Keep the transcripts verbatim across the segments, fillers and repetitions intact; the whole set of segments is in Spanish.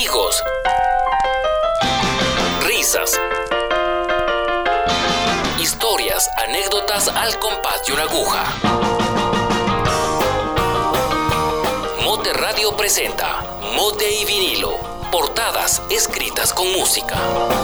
Amigos, risas, historias, anécdotas al compás de una aguja. Mote Radio presenta Mote y Vinilo, portadas escritas con música.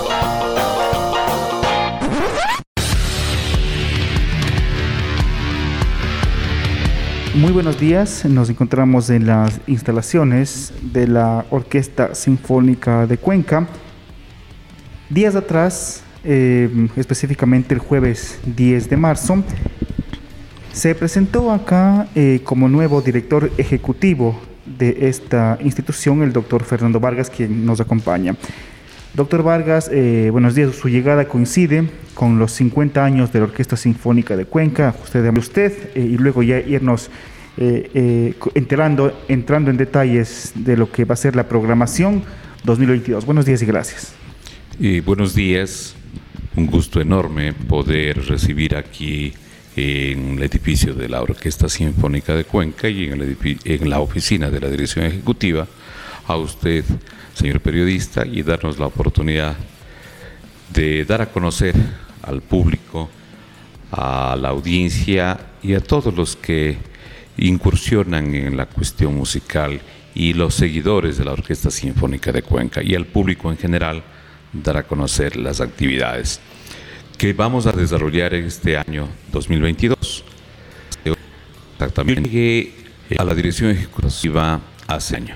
Muy buenos días, nos encontramos en las instalaciones de la Orquesta Sinfónica de Cuenca. Días atrás, eh, específicamente el jueves diez de marzo, se presentó acá eh, como nuevo director ejecutivo de esta institución el doctor Fernando Vargas, quien nos acompaña. Doctor Vargas, eh, buenos días. Su llegada coincide con los cincuenta años de la Orquesta Sinfónica de Cuenca. Usted, usted eh, y luego ya irnos eh, eh, enterando, entrando en detalles de lo que va a ser la programación dos mil veintidós. Buenos días y gracias. Eh, buenos días. Un gusto enorme poder recibir aquí en el edificio de la Orquesta Sinfónica de Cuenca y en, el en la oficina de la Dirección Ejecutiva a usted, señor periodista, y darnos la oportunidad de dar a conocer al público, a la audiencia y a todos los que incursionan en la cuestión musical y los seguidores de la Orquesta Sinfónica de Cuenca y al público en general, dar a conocer las actividades que vamos a desarrollar este año dos mil veintidós. Exactamente. Llegué a la Dirección Ejecutiva hace año.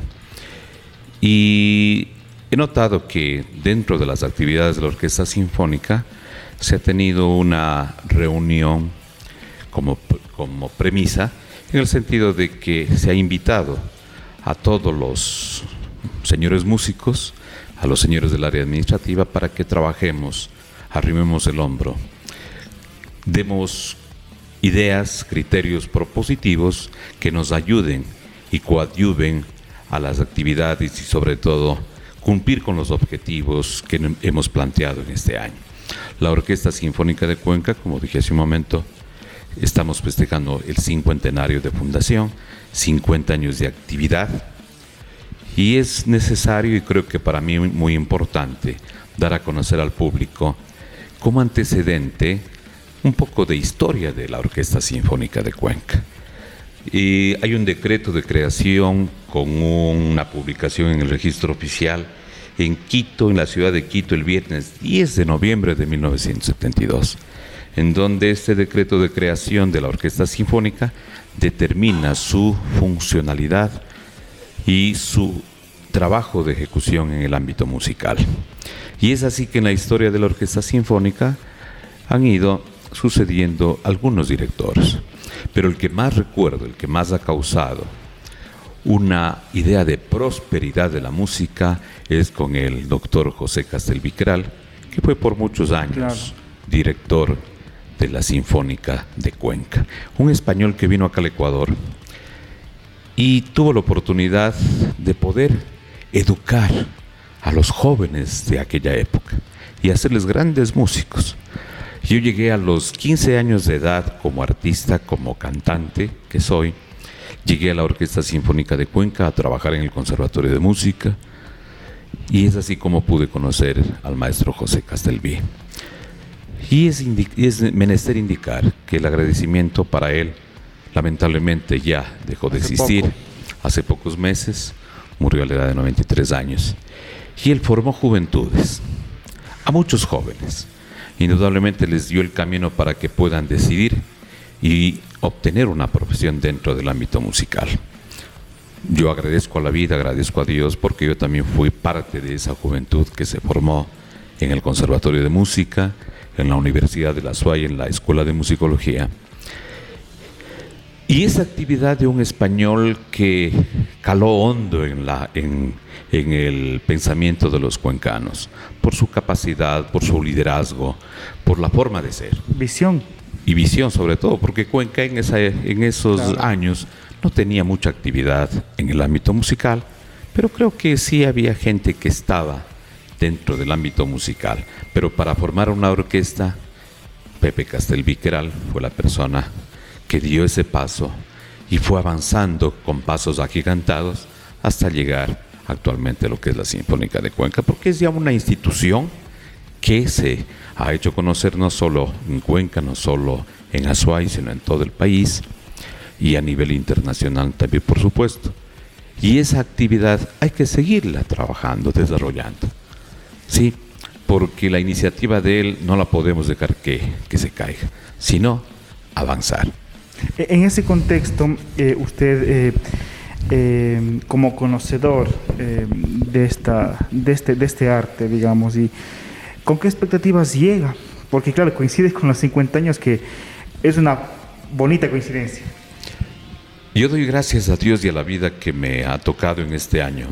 Y he notado que dentro de las actividades de la Orquesta Sinfónica se ha tenido una reunión como, como premisa, en el sentido de que se ha invitado a todos los señores músicos, a los señores del área administrativa, para que trabajemos, arrimemos el hombro, demos ideas, criterios propositivos que nos ayuden y coadyuven a las actividades y sobre todo cumplir con los objetivos que hemos planteado en este año. La Orquesta Sinfónica de Cuenca, como dije hace un momento, estamos festejando el cincuentenario de fundación, cincuenta años de actividad, y es necesario y creo que para mí muy importante dar a conocer al público como antecedente un poco de historia de la Orquesta Sinfónica de Cuenca. Y hay un decreto de creación con una publicación en el registro oficial en Quito, en la ciudad de Quito, el viernes diez de noviembre de mil novecientos setenta y dos, en donde este decreto de creación de la Orquesta Sinfónica determina su funcionalidad y su trabajo de ejecución en el ámbito musical. Y es así que en la historia de la Orquesta Sinfónica han ido sucediendo algunos directores. Pero el que más recuerdo, el que más ha causado una idea de prosperidad de la música es con el doctor José Castelviqueral, que fue por muchos años claro. director de la Sinfónica de Cuenca. Un español que vino acá al Ecuador y tuvo la oportunidad de poder educar a los jóvenes de aquella época y hacerles grandes músicos. Yo llegué a los quince años de edad como artista, como cantante que soy. Llegué a la Orquesta Sinfónica de Cuenca a trabajar en el Conservatorio de Música y es así como pude conocer al maestro José Castelví. Y es, indi- es menester indicar que el agradecimiento para él lamentablemente ya dejó de hace existir. Poco. Hace pocos meses murió a la edad de noventa y tres años. Y él formó juventudes, a muchos jóvenes. Indudablemente les dio el camino para que puedan decidir y obtener una profesión dentro del ámbito musical. Yo agradezco a la vida, agradezco a Dios, porque yo también fui parte de esa juventud que se formó en el Conservatorio de Música, en la Universidad de La Suaya, en la Escuela de Musicología. Y esa actividad de un español que caló hondo en, la, en, en el pensamiento de los cuencanos, por su capacidad, por su liderazgo, por la forma de ser. Visión. Y visión sobre todo, porque Cuenca en, esa, en esos claro. años no tenía mucha actividad en el ámbito musical, pero creo que sí había gente que estaba dentro del ámbito musical. Pero para formar una orquesta, Pepe Castelviqueral fue la persona que dio ese paso y fue avanzando con pasos agigantados hasta llegar actualmente lo que es la Sinfónica de Cuenca, porque es ya una institución que se ha hecho conocer no solo en Cuenca, no solo en Azuay, sino en todo el país y a nivel internacional también, por supuesto. Y esa actividad hay que seguirla trabajando, desarrollando, ¿sí? Porque la iniciativa de él no la podemos dejar que, que se caiga, sino avanzar. En ese contexto, eh, usted, eh, eh, como conocedor eh, de, esta, de, este, de este arte, digamos, y ¿con qué expectativas llega? Porque claro, coincide con los cincuenta años, que es una bonita coincidencia. Yo doy gracias a Dios y a la vida que me ha tocado en este año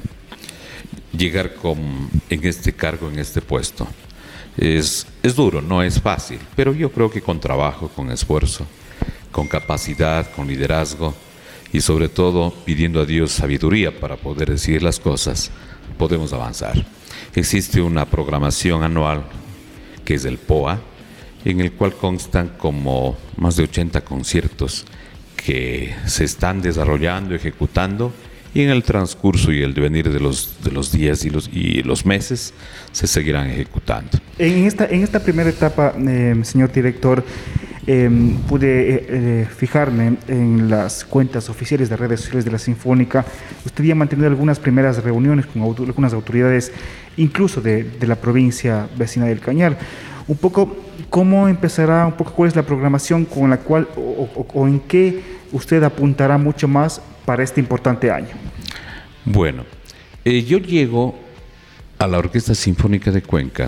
llegar con, en este cargo, en este puesto. Es, es duro, no es fácil, pero yo creo que con trabajo, con esfuerzo, con capacidad, con liderazgo y sobre todo pidiendo a Dios sabiduría para poder decir las cosas, podemos avanzar. Existe una programación anual que es el P O A, en el cual constan como más de ochenta conciertos que se están desarrollando, ejecutando, y en el transcurso y el devenir de los, de los días y los, y los meses se seguirán ejecutando. En esta, en esta primera etapa, eh, señor director, eh, pude eh, eh, fijarme en las cuentas oficiales de redes sociales de la Sinfónica. Usted ya ha mantenido algunas primeras reuniones con auto, algunas autoridades, incluso de, de la provincia vecina del Cañar. Un poco, ¿cómo empezará, un poco cuál es la programación con la cual o, o, o en qué usted apuntará mucho más para este importante año? Bueno, eh, yo llego a la Orquesta Sinfónica de Cuenca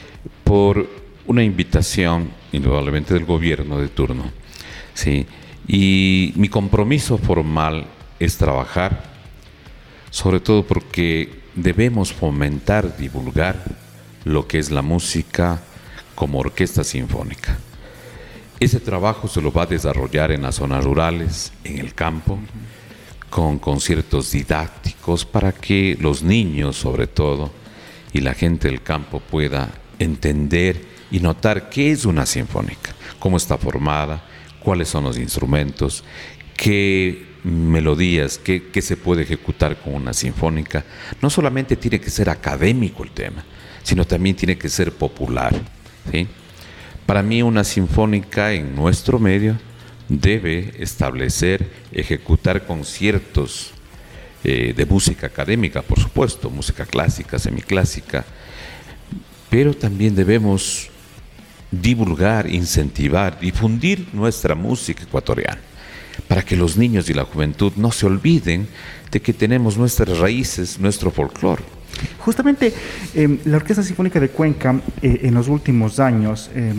por una invitación, indudablemente, del gobierno de turno, ¿sí? Y mi compromiso formal es trabajar, sobre todo porque debemos fomentar, divulgar lo que es la música como orquesta sinfónica. Ese trabajo se lo va a desarrollar en las zonas rurales, en el campo, con conciertos didácticos para que los niños, sobre todo, y la gente del campo pueda entender y notar qué es una sinfónica, cómo está formada, cuáles son los instrumentos, qué melodías, qué, qué se puede ejecutar con una sinfónica. No solamente tiene que ser académico el tema, sino también tiene que ser popular, ¿sí? Para mí una sinfónica en nuestro medio debe establecer, ejecutar conciertos eh, de música académica, por supuesto, música clásica, semiclásica, pero también debemos divulgar, incentivar, difundir nuestra música ecuatoriana, para que los niños y la juventud no se olviden de que tenemos nuestras raíces, nuestro folclore. Justamente eh, la Orquesta Sinfónica de Cuenca eh, en los últimos años eh,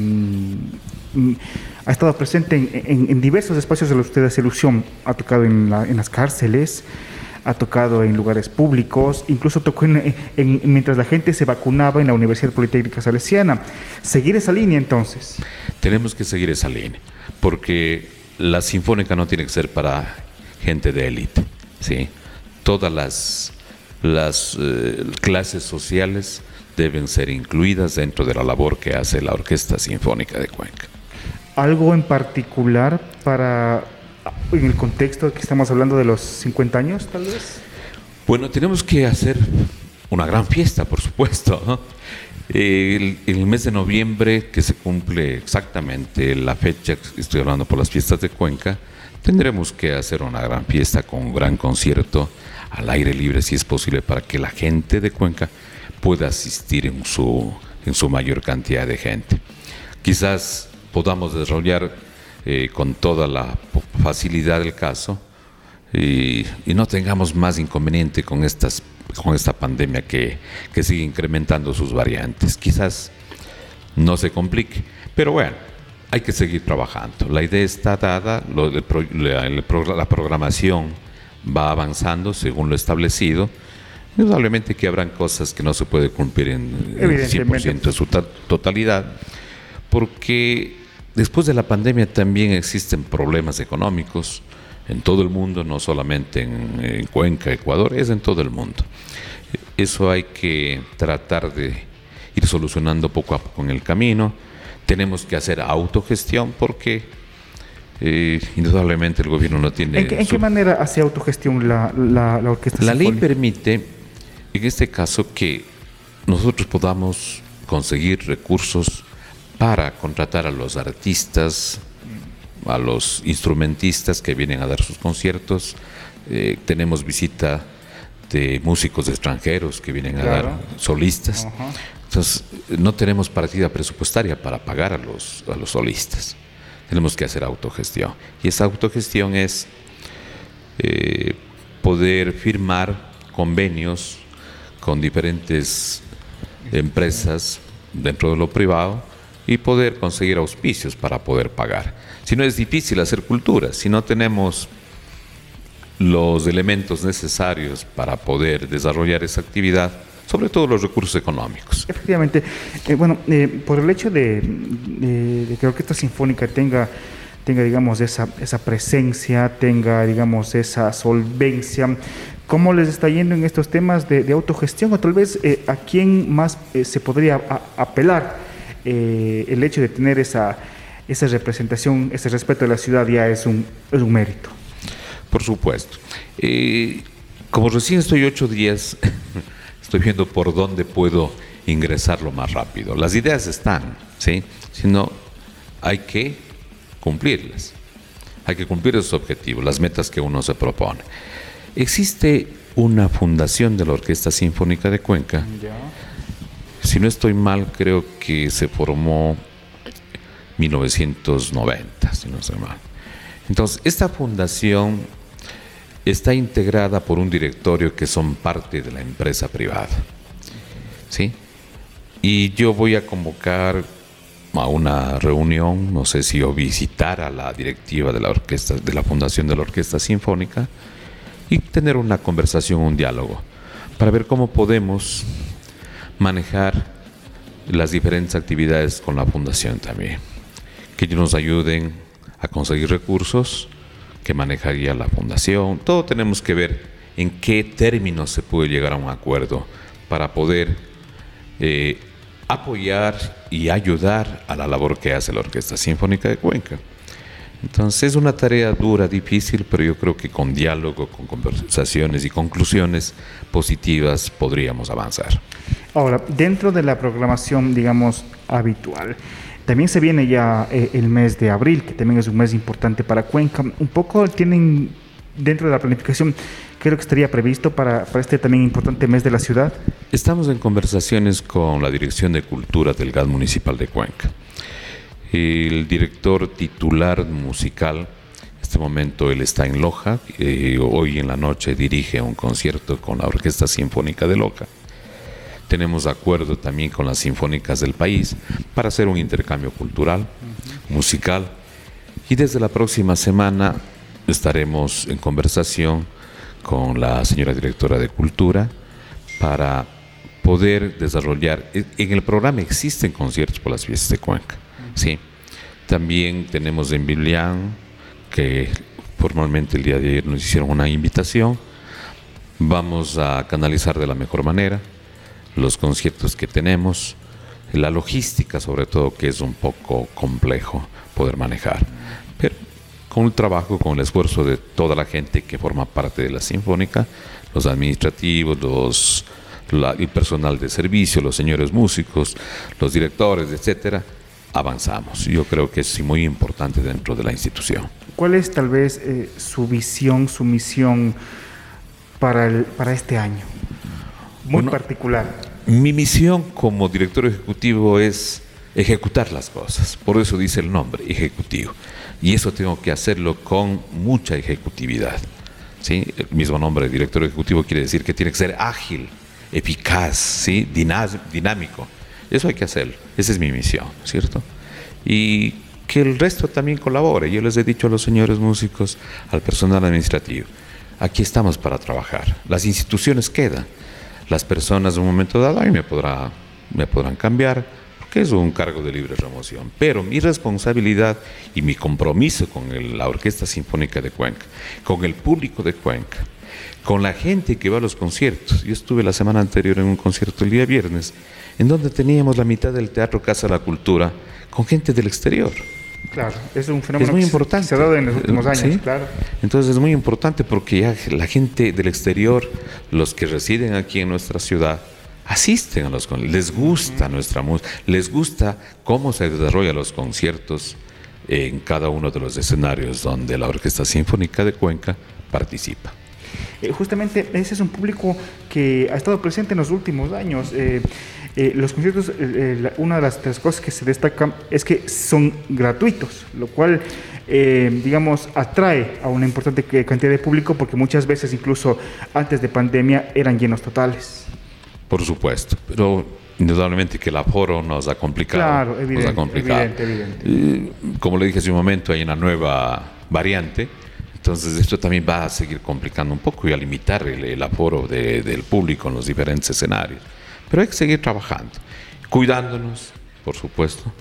ha estado presente en, en, en diversos espacios de los que usted hace alusión. Ha tocado en, la, en las cárceles, ha tocado en lugares públicos, incluso tocó en, en, mientras la gente se vacunaba en la Universidad Politécnica Salesiana. ¿Seguir esa línea entonces? Tenemos que seguir esa línea, porque la sinfónica no tiene que ser para gente de élite, ¿sí? Todas las, las eh, clases sociales deben ser incluidas dentro de la labor que hace la Orquesta Sinfónica de Cuenca. ¿Algo en particular para, en el contexto que estamos hablando de los cincuenta años, tal vez? Bueno, tenemos que hacer una gran fiesta, por supuesto, ¿no? El, el mes de noviembre, que se cumple exactamente la fecha, estoy hablando por las fiestas de Cuenca, tendremos que hacer una gran fiesta con un gran concierto al aire libre, si es posible, para que la gente de Cuenca pueda asistir en su, en su mayor cantidad de gente. Quizás podamos desarrollar eh, con toda la facilidad del caso y, y no tengamos más inconveniente con estas con esta pandemia que, que sigue incrementando sus variantes. Quizás no se complique, pero bueno, hay que seguir trabajando. La idea está dada, lo, el, la, el, la programación va avanzando según lo establecido. Indudablemente que habrán cosas que no se puede cumplir en el cien por ciento de su totalidad, porque después de la pandemia también existen problemas económicos en todo el mundo, no solamente en, en Cuenca, Ecuador, es en todo el mundo. Eso hay que tratar de ir solucionando poco a poco en el camino. Tenemos que hacer autogestión porque eh, indudablemente el gobierno no tiene... ¿En qué, ¿en su... qué manera hace autogestión la, la, la Orquesta La Sinfónica? ley permite en este caso que nosotros podamos conseguir recursos para contratar a los artistas, a los instrumentistas que vienen a dar sus conciertos. Eh, tenemos visita de músicos extranjeros que vienen a Claro. dar solistas. Ajá. Entonces, no tenemos partida presupuestaria para pagar a los, a los solistas. Tenemos que hacer autogestión. Y esa autogestión es eh, poder firmar convenios con diferentes empresas dentro de lo privado y poder conseguir auspicios para poder pagar. Si no, es difícil hacer cultura, si no tenemos los elementos necesarios para poder desarrollar esa actividad, sobre todo los recursos económicos. Efectivamente. Eh, bueno, eh, por el hecho de, de- de que la Orquesta Sinfónica tenga, tenga digamos, esa, esa presencia, tenga, digamos, esa solvencia, ¿cómo les está yendo en estos temas de, de autogestión? O tal vez, eh, ¿a quién más eh, se podría a- apelar? Eh, el hecho de tener esa, esa representación, ese respeto de la ciudad ya es un, es un mérito. Por supuesto. Eh, como recién estoy ocho días, estoy viendo por dónde puedo ingresarlo más rápido. Las ideas están, ¿sí? Sino hay que cumplirlas. Hay que cumplir esos objetivos, las metas que uno se propone. Existe una fundación de la Orquesta Sinfónica de Cuenca. Si no estoy mal, creo que se formó en mil novecientos noventa, si no estoy mal. Entonces, esta fundación está integrada por un directorio que son parte de la empresa privada, ¿sí? Y yo voy a convocar a una reunión, no sé si yo visitar a la directiva de la orquesta, de la fundación de la Orquesta Sinfónica, y tener una conversación, un diálogo, para ver cómo podemos manejar las diferentes actividades con la fundación también, que ellos nos ayuden a conseguir recursos que manejaría la fundación. Todo tenemos que ver en qué términos se puede llegar a un acuerdo para poder eh, apoyar y ayudar a la labor que hace la Orquesta Sinfónica de Cuenca. Entonces es una tarea dura, difícil, pero yo creo que con diálogo, con conversaciones y conclusiones positivas podríamos avanzar. Ahora, dentro de la programación, digamos, habitual, también se viene ya eh, el mes de abril, que también es un mes importante para Cuenca. Un poco tienen dentro de la planificación, ¿qué es lo que estaría previsto para, para este también importante mes de la ciudad? Estamos en conversaciones con la Dirección de Cultura del G A D Municipal de Cuenca. El director titular musical, en este momento él está en Loja, eh, hoy en la noche dirige un concierto con la Orquesta Sinfónica de Loja. Tenemos acuerdo también con las sinfónicas del país para hacer un intercambio cultural, uh-huh. musical, y desde la próxima semana estaremos en conversación con la señora directora de Cultura para poder desarrollar. En el programa existen conciertos por las fiestas de Cuenca, uh-huh. sí. También tenemos en Biblián, que formalmente el día de ayer nos hicieron una invitación. Vamos a canalizar de la mejor manera los conciertos que tenemos, la logística sobre todo, que es un poco complejo poder manejar, pero con el trabajo, con el esfuerzo de toda la gente que forma parte de la Sinfónica, los administrativos, los, la, el personal de servicio, los señores músicos, los directores, etcétera, avanzamos. Yo creo que es muy importante dentro de la institución. ¿Cuál es tal vez eh, su visión, su misión para, el, para este año? Muy bueno, particular. Mi misión como director ejecutivo es ejecutar las cosas. Por eso dice el nombre, ejecutivo. Y eso tengo que hacerlo con mucha ejecutividad, ¿sí? El mismo nombre, director ejecutivo, quiere decir que tiene que ser ágil, eficaz, ¿sí? dinámico. Eso hay que hacerlo. Esa es mi misión, ¿cierto? Y que el resto también colabore. Yo les he dicho a los señores músicos, al personal administrativo, aquí estamos para trabajar. Las instituciones quedan. Las personas en un momento dado ahí me, podrá, me podrán cambiar, porque es un cargo de libre remoción. Pero mi responsabilidad y mi compromiso con el, la Orquesta Sinfónica de Cuenca, con el público de Cuenca, con la gente que va a los conciertos. Yo estuve la semana anterior en un concierto el día viernes, en donde teníamos la mitad del Teatro Casa de la Cultura con gente del exterior. Claro, es un fenómeno es muy que importante. Se ha dado en los últimos años, ¿Sí? claro. Entonces es muy importante porque ya la gente del exterior, los que residen aquí en nuestra ciudad, asisten a los conciertos, les gusta uh-huh. nuestra música, les gusta cómo se desarrollan los conciertos en cada uno de los escenarios donde la Orquesta Sinfónica de Cuenca participa. Eh, justamente ese es un público que ha estado presente en los últimos años. Eh, eh, los conciertos, eh, eh, la, una de las, de las cosas que se destacan es que son gratuitos, lo cual, eh, digamos, atrae a una importante cantidad de público porque muchas veces, incluso antes de pandemia, eran llenos totales. Por supuesto, pero indudablemente que el aforo nos ha complicado. Claro, evidente, nos ha complicado. evidente, evidente. Eh, como le dije hace un momento, hay una nueva variante. Entonces esto también va a seguir complicando un poco y a limitar el, el aforo de, del público en los diferentes escenarios. Pero hay que seguir trabajando, cuidándonos, por supuesto.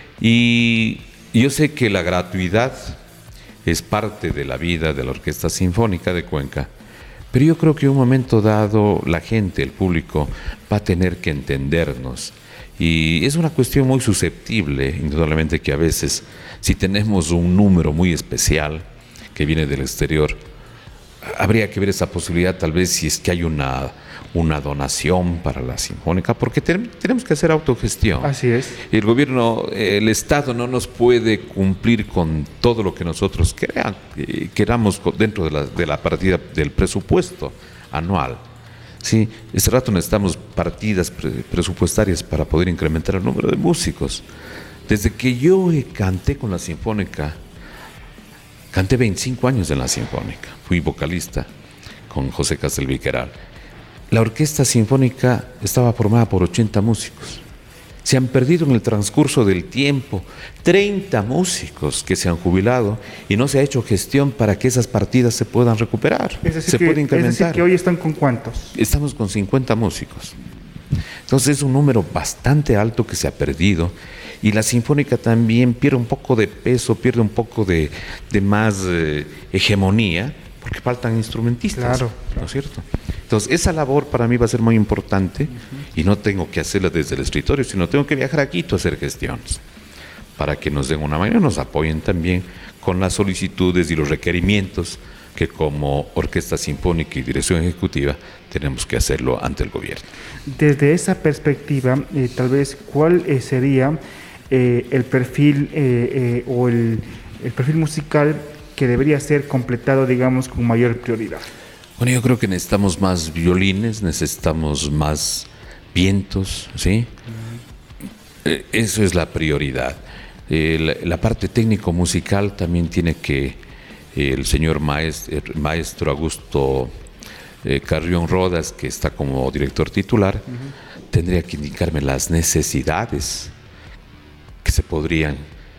Y yo sé que la gratuidad es parte de la vida de la Orquesta Sinfónica de Cuenca, pero yo creo que en un momento dado la gente, el público, va a tener que entendernos. Y es una cuestión muy susceptible, indudablemente que a veces, si tenemos un número muy especial, que viene del exterior, habría que ver esa posibilidad tal vez si es que hay una, una donación para la Sinfónica, porque ten, tenemos que hacer autogestión. Así es. El gobierno, el Estado no nos puede cumplir con todo lo que nosotros queran, eh, queramos dentro de la, de la partida del presupuesto anual. Sí, este rato necesitamos partidas pre, presupuestarias para poder incrementar el número de músicos. Desde que yo canté con la Sinfónica, canté veinticinco años en la Sinfónica, fui vocalista con José Castelviqueral. La Orquesta Sinfónica estaba formada por ochenta músicos. Se han perdido en el transcurso del tiempo treinta músicos que se han jubilado y no se ha hecho gestión para que esas partidas se puedan recuperar, es decir se que, pueden incrementar. Es decir que hoy están con ¿cuántos? Estamos con cincuenta músicos. Entonces es un número bastante alto que se ha perdido. Y la Sinfónica también pierde un poco de peso, pierde un poco de, de más eh, hegemonía, porque faltan instrumentistas, claro, claro. ¿no es cierto? Entonces, esa labor para mí va a ser muy importante, uh-huh. y no tengo que hacerla desde el escritorio, sino tengo que viajar a Quito a hacer gestiones, para que nos den una mano y nos apoyen también con las solicitudes y los requerimientos que como Orquesta Sinfónica y Dirección Ejecutiva tenemos que hacerlo ante el gobierno. Desde esa perspectiva, eh, tal vez, ¿cuál eh, sería eh, el perfil eh, eh, o el, el perfil musical que debería ser completado, digamos, con mayor prioridad? Bueno, yo creo que necesitamos más violines, necesitamos más vientos, ¿sí? Uh-huh. Eh, eso es la prioridad. Eh, la, la parte técnico-musical también tiene que eh, el señor maestro, el maestro Augusto eh, Carrión Rodas, que está como director titular, uh-huh. tendría que indicarme las necesidades que se podrían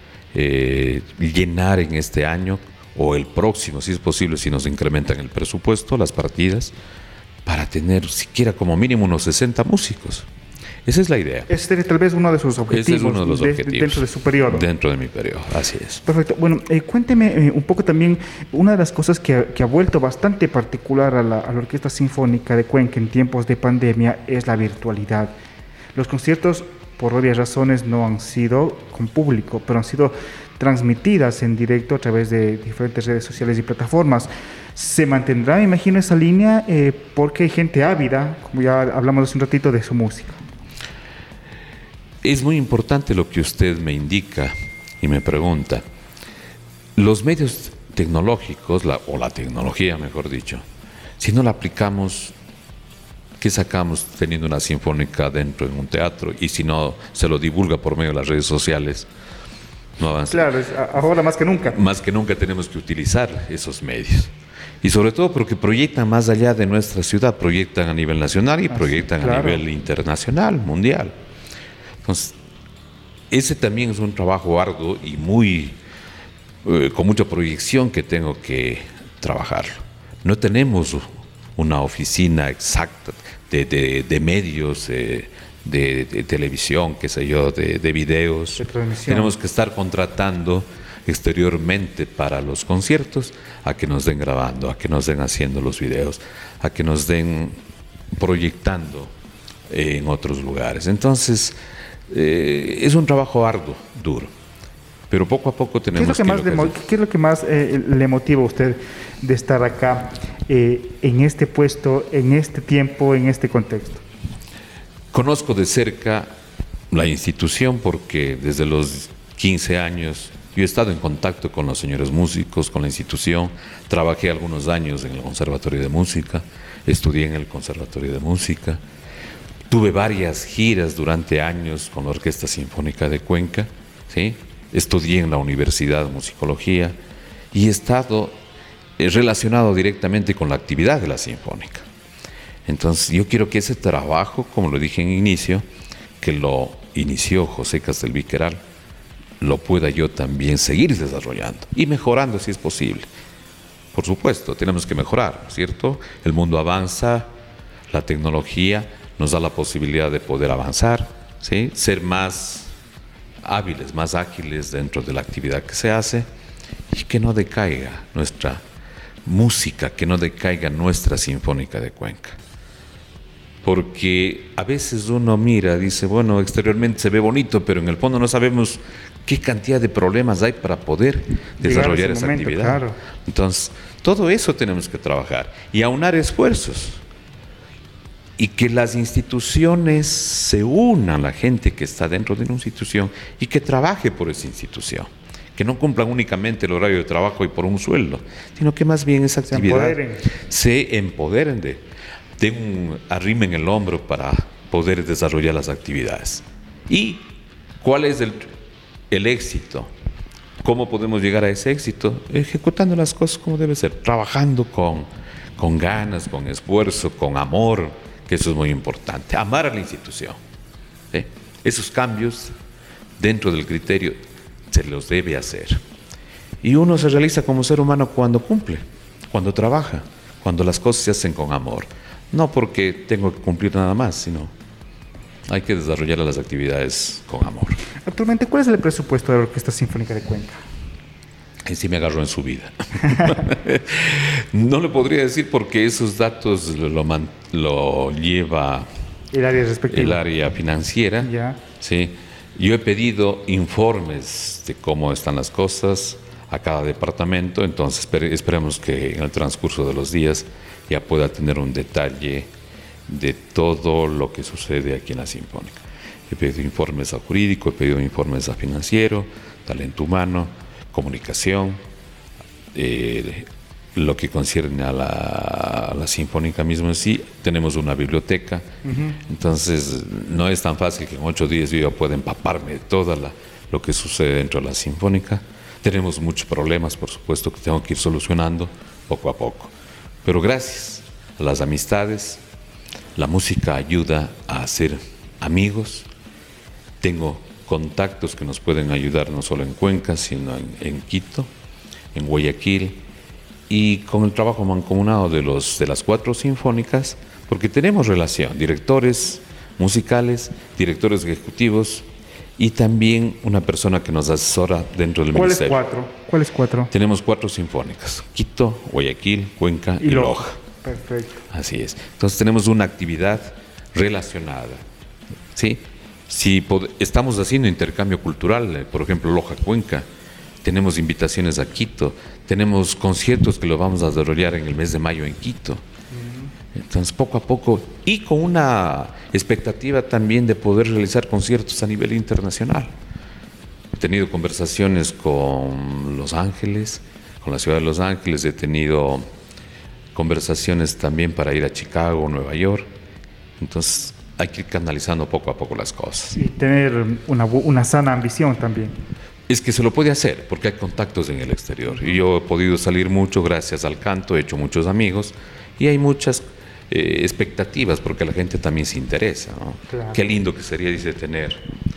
eh, llenar en este año o el próximo, si es posible, si nos incrementan el presupuesto, las partidas, para tener siquiera como mínimo unos sesenta músicos. Esa es la idea. Ese sería tal vez uno de sus objetivos. Ese es uno de los de, objetivos. Dentro de su periodo. Dentro de mi periodo, así es. Perfecto. Bueno, eh, cuénteme eh, un poco también, una de las cosas que, que ha vuelto bastante particular a la, a la Orquesta Sinfónica de Cuenca en tiempos de pandemia es la virtualidad. Los conciertos, por obvias razones, no han sido con público, pero han sido transmitidas en directo a través de diferentes redes sociales y plataformas. ¿Se mantendrá, me imagino, esa línea? Eh, porque hay gente ávida, como ya hablamos hace un ratito, de su música. Es muy importante lo que usted me indica y me pregunta. Los medios tecnológicos, la, o la tecnología, mejor dicho, si no la aplicamos, ¿qué sacamos teniendo una sinfónica dentro de un teatro? Y si no se lo divulga por medio de las redes sociales, no avanza. Claro, es ahora más que nunca. Más que nunca tenemos que utilizar esos medios. Y sobre todo porque proyectan más allá de nuestra ciudad, proyectan a nivel nacional y Así, proyectan claro. a nivel internacional, mundial. Entonces, ese también es un trabajo arduo y muy eh, con mucha proyección que tengo que trabajar. No tenemos una oficina exacta de, de, de medios, eh, de, de televisión, qué sé yo, de, de videos. De Tenemos que estar contratando exteriormente para los conciertos a que nos den grabando, a que nos den haciendo los videos, a que nos den proyectando eh, en otros lugares. Entonces, eh, es un trabajo arduo, duro. Pero poco a poco ¿Qué es tenemos lo que más, le, mo- ¿qué es lo que más eh, le motiva a usted de estar acá, eh, en este puesto, en este tiempo, en este contexto? Conozco de cerca la institución porque desde los quince años yo he estado en contacto con los señores músicos, con la institución. Trabajé algunos años en el Conservatorio de Música, estudié en el Conservatorio de Música. Tuve varias giras durante años con la Orquesta Sinfónica de Cuenca, ¿sí? Estudié en la Universidad de Musicología y he estado eh, relacionado directamente con la actividad de la Sinfónica. Entonces yo quiero que ese trabajo, como lo dije en inicio, que lo inició José Castelví-Queral, lo pueda yo también seguir desarrollando y mejorando si es posible. Por supuesto, tenemos que mejorar, ¿cierto? El mundo avanza, la tecnología nos da la posibilidad de poder avanzar, ¿sí? Ser más hábiles, más ágiles dentro de la actividad que se hace y que no decaiga nuestra música, que no decaiga nuestra Sinfónica de Cuenca. Porque a veces uno mira, dice, bueno, exteriormente se ve bonito, pero en el fondo no sabemos qué cantidad de problemas hay para poder desarrollar esa momento, actividad. claro. Entonces, todo eso tenemos que trabajar y aunar esfuerzos. Y que las instituciones se unan, la gente que está dentro de una institución y que trabaje por esa institución. Que no cumplan únicamente el horario de trabajo y por un sueldo, sino que más bien esa actividad Se empoderen. se empoderen de, de un arrimen el hombro para poder desarrollar las actividades. ¿Y cuál es el, el éxito? ¿Cómo podemos llegar a ese éxito? Ejecutando las cosas como debe ser, trabajando con, con ganas, con esfuerzo, con amor, que eso es muy importante, amar a la institución. ¿Sí? Esos cambios dentro del criterio se los debe hacer. Y uno se realiza como ser humano cuando cumple, cuando trabaja, cuando las cosas se hacen con amor. No porque tengo que cumplir nada más, sino hay que desarrollar las actividades con amor. Actualmente, ¿cuál es el presupuesto de la Orquesta Sinfónica de Cuenca? Y sí me agarró en su vida. No le podría decir porque esos datos lo, man, lo lleva El área respectiva. el área financiera. Ya. Sí. Yo he pedido informes de cómo están las cosas a cada departamento, entonces espere, esperemos que en el transcurso de los días ya pueda tener un detalle de todo lo que sucede aquí en la Sinfónica. He pedido informes a jurídico, he pedido informes a financiero, talento humano, comunicación, eh, lo que concierne a la, a la Sinfónica mismo en sí. Tenemos una biblioteca, uh-huh. Entonces no es tan fácil que en ocho días yo ya pueda empaparme de todo la, lo que sucede dentro de la Sinfónica. Tenemos muchos problemas, por supuesto, que tengo que ir solucionando poco a poco. Pero gracias a las amistades, la música ayuda a hacer amigos. Tengo contactos que nos pueden ayudar no solo en Cuenca, sino en, en Quito, en Guayaquil, y con el trabajo mancomunado de, los, de las cuatro sinfónicas, porque tenemos relación, directores musicales, directores ejecutivos, y también una persona que nos asesora dentro del ¿Cuáles ministerio. cuatro? ¿Cuáles cuatro? Tenemos cuatro sinfónicas, Quito, Guayaquil, Cuenca y, y Loja. Loja. Perfecto. Así es. Entonces tenemos una actividad relacionada, ¿sí? Si estamos haciendo intercambio cultural, por ejemplo, Loja-Cuenca, tenemos invitaciones a Quito, tenemos conciertos que lo vamos a desarrollar en el mes de mayo en Quito. Uh-huh. Entonces, poco a poco, y con una expectativa también de poder realizar conciertos a nivel internacional. He tenido conversaciones con Los Ángeles, con la ciudad de Los Ángeles, he tenido conversaciones también para ir a Chicago, Nueva York. Entonces, hay que ir canalizando poco a poco las cosas. Y tener una, una sana ambición también. Es que se lo puede hacer, porque hay contactos en el exterior. Y yo he podido salir mucho gracias al canto, he hecho muchos amigos, y hay muchas eh, expectativas, porque la gente también se interesa, ¿no? Claro. Qué lindo que sería, dice, tener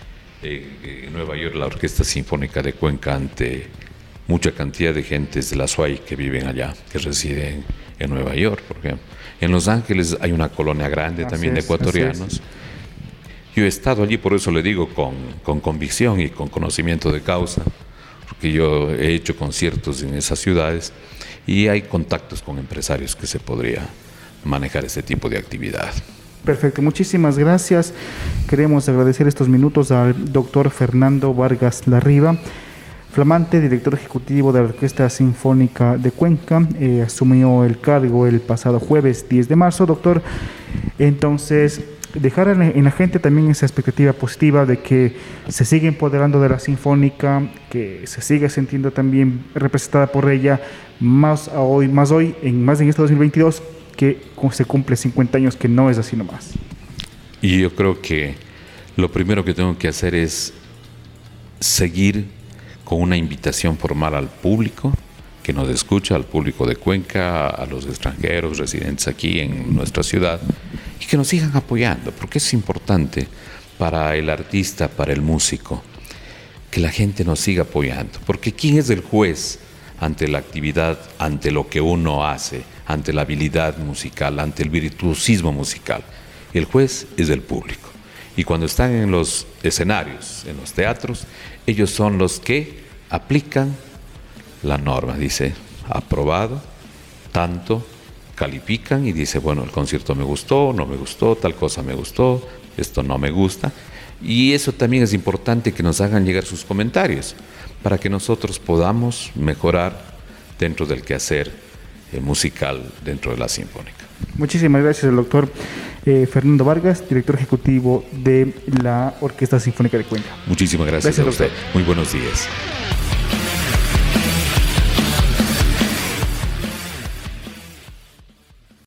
eh, en Nueva York la Orquesta Sinfónica de Cuenca ante mucha cantidad de gentes de la S U A Y que viven allá, que residen en Nueva York, por ejemplo. En Los Ángeles hay una colonia grande así también es, de ecuatorianos. Yo he estado allí, por eso le digo, con, con convicción y con conocimiento de causa, porque yo he hecho conciertos en esas ciudades y hay contactos con empresarios que se podría manejar este tipo de actividad. Perfecto, muchísimas gracias. Queremos agradecer estos minutos al doctor Fernando Vargas Larriva, flamante director ejecutivo de la Orquesta Sinfónica de Cuenca, eh, asumió el cargo el pasado jueves diez de marzo, doctor. Entonces, dejar en, en la gente también esa expectativa positiva de que se siga empoderando de la Sinfónica, que se siga sintiendo también representada por ella, más hoy, más hoy, en más en este dos mil veintidós, que se cumple cincuenta años, que no es así nomás. Y yo creo que lo primero que tengo que hacer es seguir con una invitación formal al público que nos escucha, al público de Cuenca, a los extranjeros residentes aquí en nuestra ciudad, y que nos sigan apoyando, porque es importante para el artista, para el músico, que la gente nos siga apoyando, porque ¿quién es el juez ante la actividad, ante lo que uno hace, ante la habilidad musical, ante el virtuosismo musical? El juez es el público. Y cuando están en los escenarios, en los teatros, ellos son los que aplican la norma. Dice, aprobado, tanto, califican y dice, bueno, el concierto me gustó, no me gustó, tal cosa me gustó, esto no me gusta. Y eso también es importante, que nos hagan llegar sus comentarios para que nosotros podamos mejorar dentro del quehacer eh, musical dentro de la Sinfónica. Muchísimas gracias, el doctor eh, Fernando Vargas, director ejecutivo de la Orquesta Sinfónica de Cuenca. Muchísimas gracias, gracias a usted. Doctor. Muy buenos días.